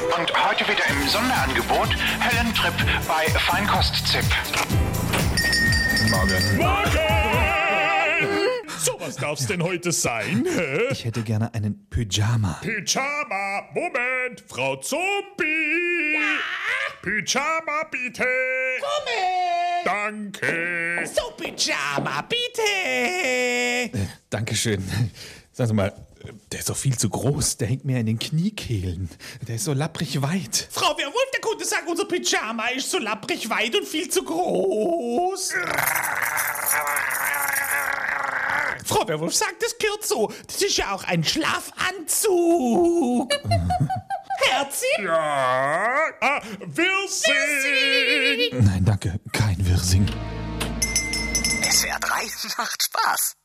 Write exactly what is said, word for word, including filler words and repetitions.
Und heute wieder im Sonderangebot Helen Tripp bei Feinkost-Zip. Morgen. Morgen! So, was darf's denn heute sein? Hä? Ich hätte gerne einen Pyjama. Pyjama! Moment! Frau Zombie! Ja? Pyjama, bitte! Moment! Danke! So, Pyjama, bitte! Äh, Dankeschön. Sagen Sie mal, der ist doch viel zu groß. Der hängt mir in den Kniekehlen. Der ist so lapprig weit. Frau Werwolf, der Kunde sagt, unser Pyjama ist so lapprig weit und viel zu groß. Frau Werwolf sagt, das gehört so. Das ist ja auch ein Schlafanzug. Herzi? Ja! Ah, Wirsing! Nein, danke. Kein Wirsing. S W R drei macht Spaß.